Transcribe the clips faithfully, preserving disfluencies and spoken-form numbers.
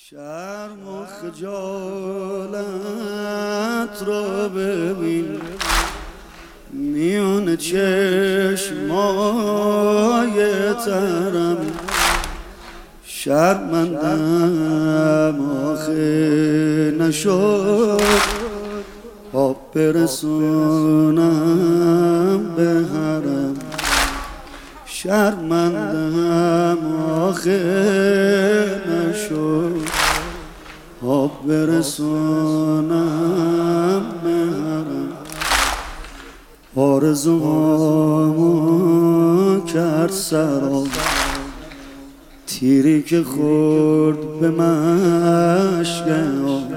شرم و خجالت را ببین میون چشمای ترم، شرمندم آخه نشد آب برسونم به حرم، شرمندم آخه نشد آب برسونم به حرم، آرزوهامو کرد سراب، تیری که خورد به مشک آب،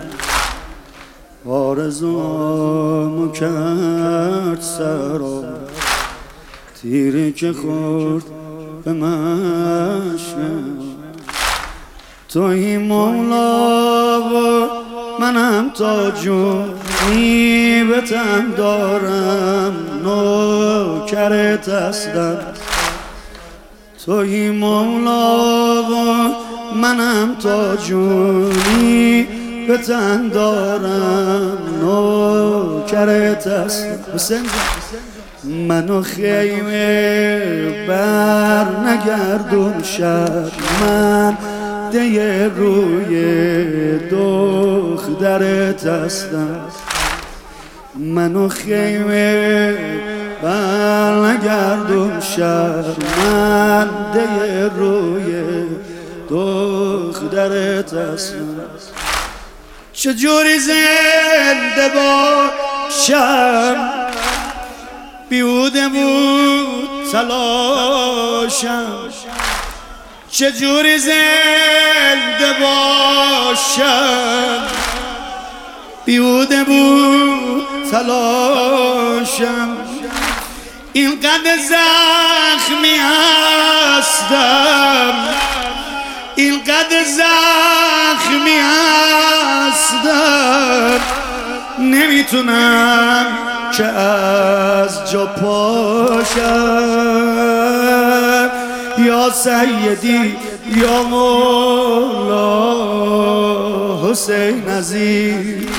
آرزوهامو کرد سراب، تیری که خورد به مشک آب. توی مولا و منم تاجونی به تن دارم، نوکرت هستم. توی مولا و منم تاجونی به تن دارم، نوکرت هستم. حسین منو خیمه بر نگردون شد، من ده روی دخترت هستم. منو خیمه بر نگردون شد، من ده روی دخترت هستم. چجوری زنده باشم بیهوده بود تلاشم، چجوری زنده باشم بیهوده بود تلاشم. اینقدر زخمی هستم، اینقدر زخمی هستم، نمیتونم که از جا پاشم. یا سیدی یا مولا حسین عزیز،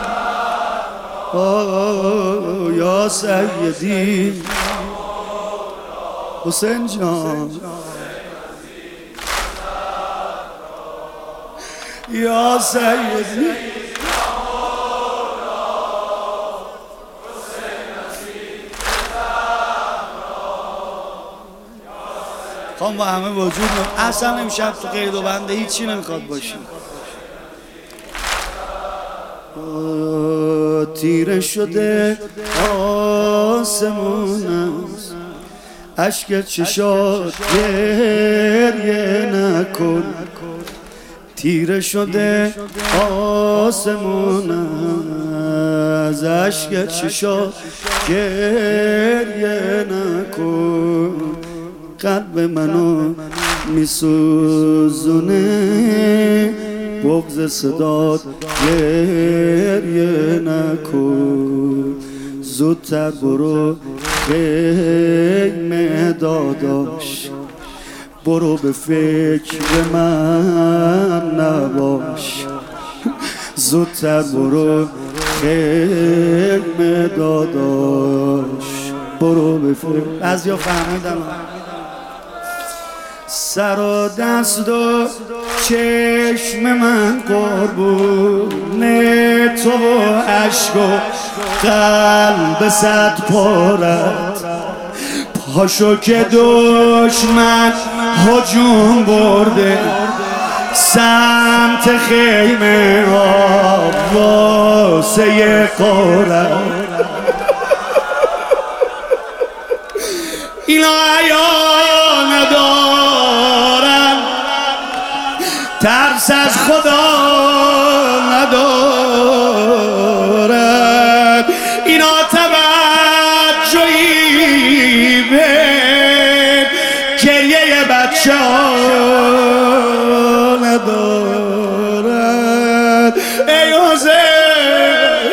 آه یا سیدی حسین جان، یا سیدی خواهم با همه وجود نم. اصلا امشب تو قید و بنده هیچی نمیخواد باشیم. تیره شده آسمون است، اشک چشات گریه نکن. تیره شده آسمون است، اشک چشات گریه نکن. قلب منو میسوزونه بغض صدات گریه نکن. زودتر برو خیمه داداش، برو به فکر من نباش. زودتر برو خیمه داداش، برو به فکر. از یا فهمیدم سر و دست و چشم من قربونه تو و عشق و قلب صد پارت. پاشو که دشمن هجوم برده سمت خیمه آب واسه قارت. اینا عیان ندارن، ترس از خدا ندارن، اینا توجهی به گریه بچه ها ندارن. ای حسین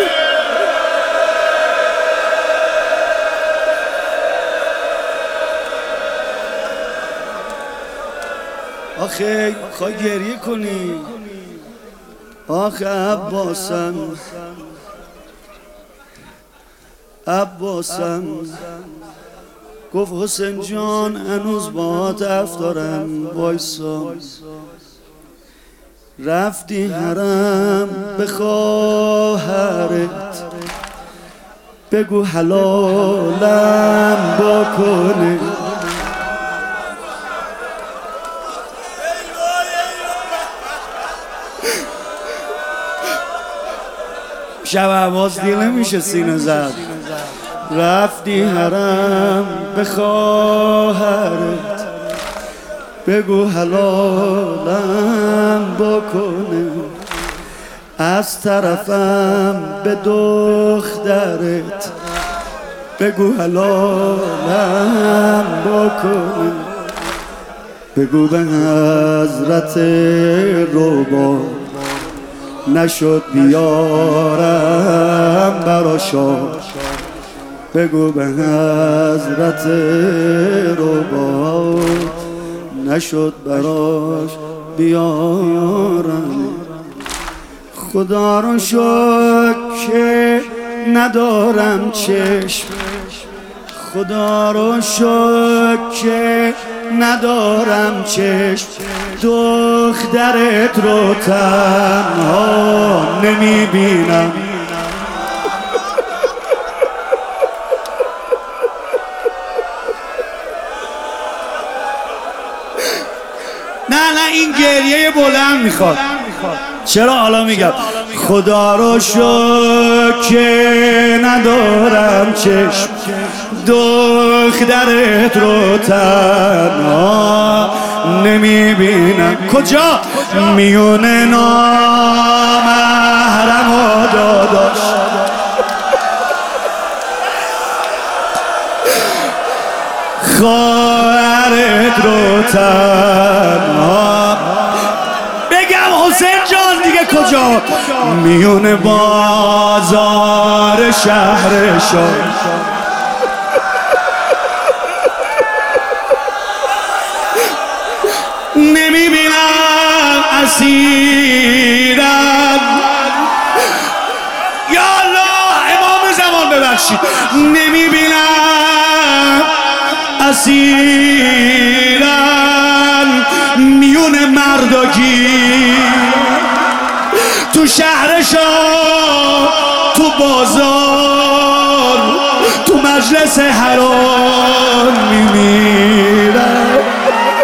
آخه خواهی گریه کنی آخه عباسم عباسم گفت حسین جان هنوز باهات حرف دارم وایسا. رفتی حرم به خواهرت بگو حلالم بکنه. شب عباس دیل نمیشه سینه زد. رفتی حرم به خواهرت بگو حلالم بکنه. از طرفم به دخترت بگو حلالم بکنه. بگو به حضرت روبا نشد بیارم براشا. بگو به حضرت روبا نشد براش بیارم. خدا رو شکر که ندارم چشم، خدا رو شکر که ندارم چشم. دخترت رو تنها نمیبینم. نه نه این گریه بلند میخواد. چرا حالا میگم خدا رو شکر که ندارم چشم. دخترت رو تنها نمیبینم. کجا؟ میونه نامحرم و داداش. خواهرت رو تنها بگم حسین جان دیگه کجا؟ میونه بازار شهر شام. نمیبینم اسیرم. یا الله امام زمان ببخشید. نمیبینم اسیرم میون مرداگی تو شهر شام، تو بازار، تو مجلس حرام میمیرم.